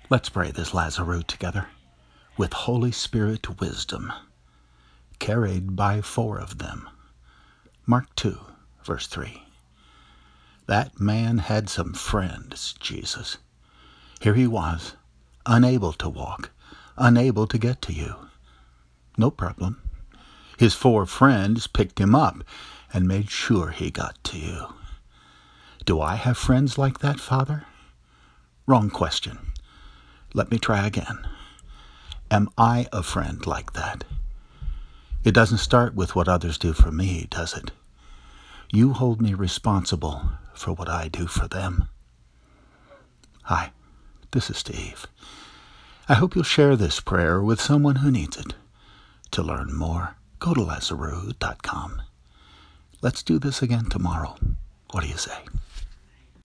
Let's pray this Lazarus together with Holy Spirit wisdom, carried by 4 of them. Mark 2, verse 3. That man had some friends, Jesus. Here he was, unable to walk, unable to get to you. No problem. His 4 friends picked him up and made sure he got to you. Do I have friends like that, Father? Wrong question. Let me try again. Am I a friend like that? It doesn't start with what others do for me, does it? You hold me responsible for what I do for them. Hi, this is Steve. I hope you'll share this prayer with someone who needs it. To learn more, go to Lazarus.com. Let's do this again tomorrow. What do you say?